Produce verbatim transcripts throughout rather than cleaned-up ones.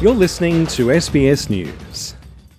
You're listening to S B S News.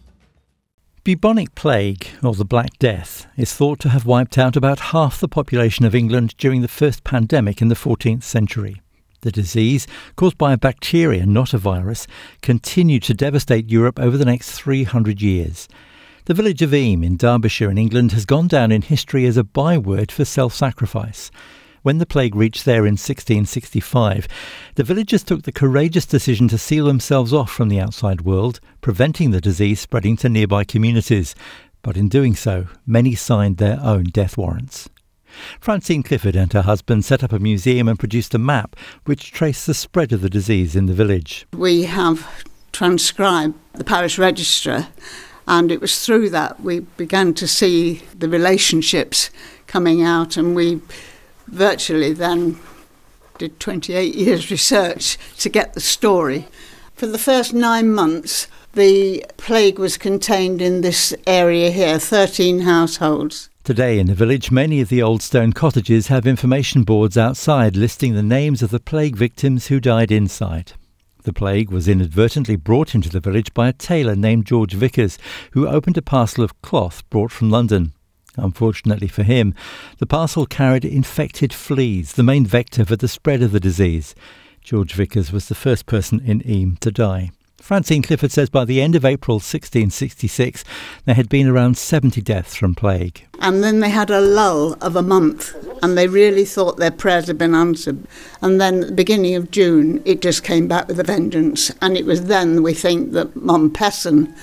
Bubonic plague, or the Black Death, is thought to have wiped out about half the population of England during the first pandemic in the fourteenth century. The disease, caused by a bacteria, not a virus, continued to devastate Europe over the next three hundred years. The village of Eyam in Derbyshire in England has gone down in history as a byword for self-sacrifice. When the plague reached there in sixteen sixty-five, the villagers took the courageous decision to seal themselves off from the outside world, preventing the disease spreading to nearby communities. But in doing so, many signed their own death warrants. Francine Clifford and her husband set up a museum and produced a map which traced the spread of the disease in the village. We have transcribed the parish register, and it was through that we began to see the relationships coming out, and we virtually then did twenty-eight years research to get the story. For the first nine months, the plague was contained in this area here, thirteen households. Today in the village, many of the old stone cottages have information boards outside listing the names of the plague victims who died inside. The plague was inadvertently brought into the village by a tailor named George Vickers, who opened a parcel of cloth brought from London. Unfortunately for him, the parcel carried infected fleas, the main vector for the spread of the disease. George Vickers was the first person in Eyam to die. Francine Clifford says by the end of April sixteen sixty-six, there had been around seventy deaths from plague. And then they had a lull of a month, and they really thought their prayers had been answered. And then at the beginning of June, it just came back with a vengeance. And it was then, we think, that Mompesson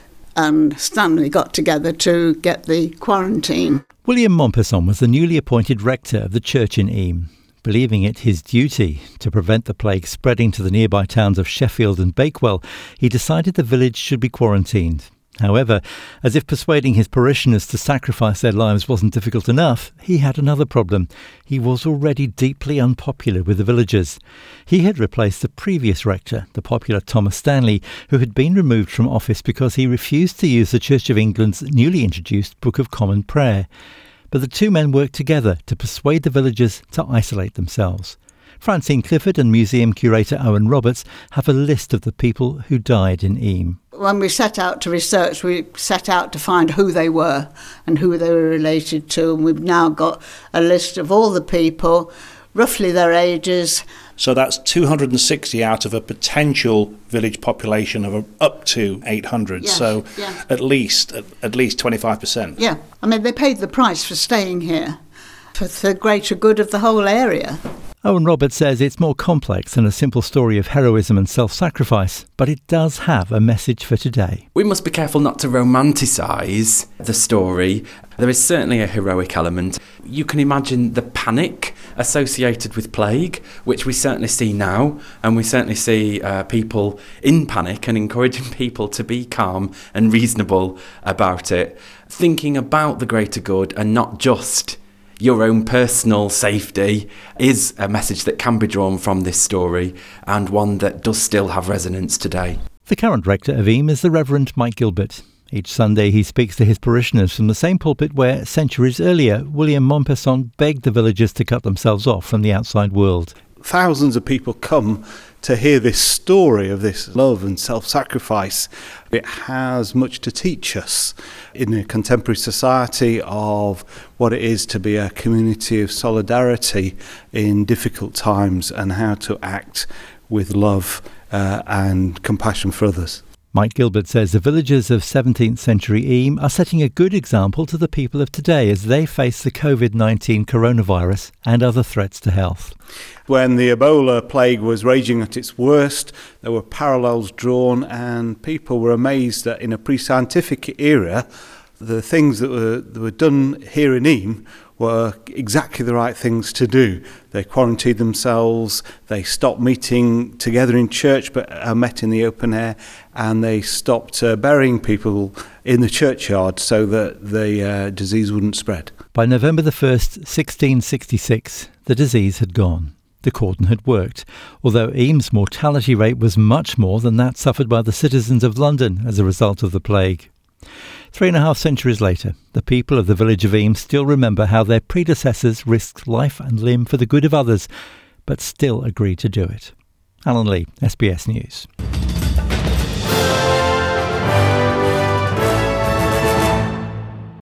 and Stanley got together to get the quarantine. William Mompesson was the newly appointed rector of the church in Eyam. Believing it his duty to prevent the plague spreading to the nearby towns of Sheffield and Bakewell, he decided the village should be quarantined. However, as if persuading his parishioners to sacrifice their lives wasn't difficult enough, he had another problem. He was already deeply unpopular with the villagers. He had replaced the previous rector, the popular Thomas Stanley, who had been removed from office because he refused to use the Church of England's newly introduced Book of Common Prayer. But the two men worked together to persuade the villagers to isolate themselves. Francine Clifford and museum curator Owen Roberts have a list of the people who died in Eyam. When we set out to research, we set out to find who they were and who they were related to, and we've now got a list of all the people, roughly their ages. So that's two hundred sixty out of a potential village population of up to eight hundred. Yes, so yeah. at least at, at least twenty-five percent. Yeah, I mean, they paid the price for staying here, for the greater good of the whole area. Owen Roberts says it's more complex than a simple story of heroism and self-sacrifice, but it does have a message for today. We must be careful not to romanticise the story. There is certainly a heroic element. You can imagine the panic associated with plague, which we certainly see now, and we certainly see uh, people in panic and encouraging people to be calm and reasonable about it, thinking about the greater good and not just your own personal safety is a message that can be drawn from this story, and one that does still have resonance today. The current rector of Eyam is the Reverend Mike Gilbert. Each Sunday he speaks to his parishioners from the same pulpit where, centuries earlier, William Mompesson begged the villagers to cut themselves off from the outside world. Thousands of people come to hear this story of this love and self-sacrifice. It has much to teach us in a contemporary society of what it is to be a community of solidarity in difficult times and how to act with love uh, and compassion for others. Mike Gilbert says the villagers of seventeenth century Eyam are setting a good example to the people of today as they face the covid nineteen coronavirus and other threats to health. When the Ebola plague was raging at its worst, there were parallels drawn, and people were amazed that in a pre-scientific era, the things that were, that were done here in Eyam were exactly the right things to do. They quarantined themselves, they stopped meeting together in church but uh, met in the open air, and they stopped uh, burying people in the churchyard so that the uh, disease wouldn't spread. By November the first, sixteen sixty-six, the disease had gone. The cordon had worked, although Eyam's mortality rate was much more than that suffered by the citizens of London as a result of the plague. Three and a half centuries later, the people of the village of Eyam still remember how their predecessors risked life and limb for the good of others, but still agreed to do it. Alan Lee, S B S News.